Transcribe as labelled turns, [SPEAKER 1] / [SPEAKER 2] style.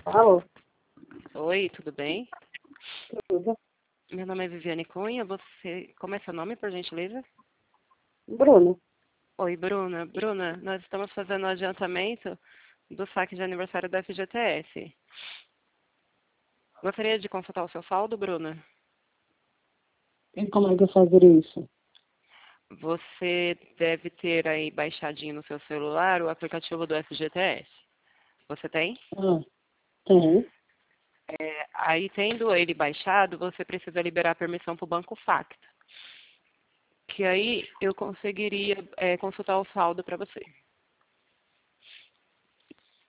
[SPEAKER 1] Alô,
[SPEAKER 2] Oi, tudo bem?
[SPEAKER 1] tudo.
[SPEAKER 2] Meu nome é Viviane Cunha. Como é seu nome, por gentileza?
[SPEAKER 1] Bruno,
[SPEAKER 2] Oi, Bruna. Bruna, nós estamos fazendo o adiantamento do saque de aniversário da FGTS. Gostaria de consultar o seu saldo, Bruna?
[SPEAKER 1] e como é que eu fazer isso?
[SPEAKER 2] Você deve ter aí baixadinho no seu celular o aplicativo do FGTS. Você tem?
[SPEAKER 1] Ah, tem.
[SPEAKER 2] Aí, tendo ele baixado, você precisa liberar permissão para o Banco Facta, que aí eu conseguiria consultar o saldo para você.